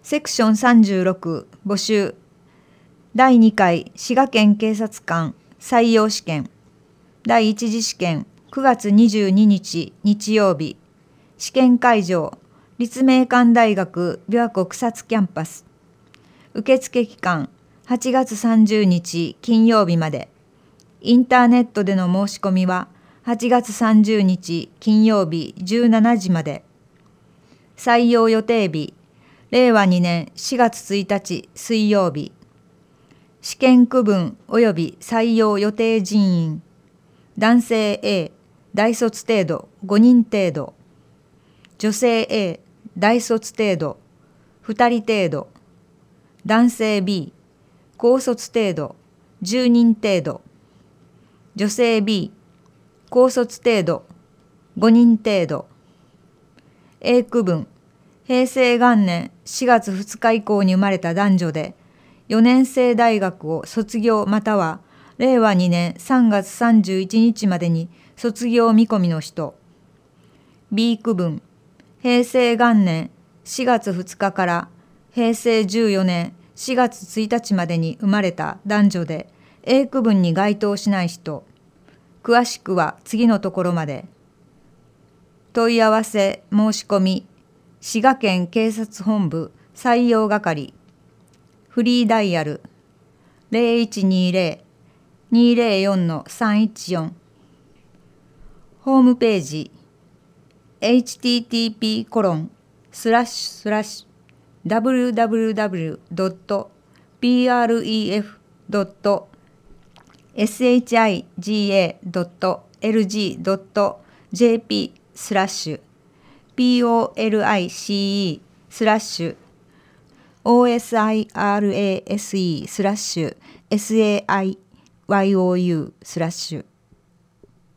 セクション36募集第2回滋賀県警察官採用試験第1次試験9月22日日曜日試験会場立命館大学琵琶湖草津キャンパス受付期間8月30日金曜日までインターネットでの申し込みは8月30日金曜日17時まで採用予定日令和2年4月1日水曜日試験区分及び採用予定人員男性 A 大卒程度5人程度女性 A 大卒程度2人程度男性 B 高卒程度10人程度女性 B 高卒程度5人程度 A 区分平成元年4月2日以降に生まれた男女で4年制大学を卒業または令和2年3月31日までに卒業見込みの人 B 区分平成元年4月2日から平成14年4月1日までに生まれた男女で A 区分に該当しない人詳しくは次のところまで問い合わせ申し込み滋賀県警察本部採用係フリーダイヤル 0120-204-314 ホームページ www.PREF.POLICE/OSIRASE/SAIYOU/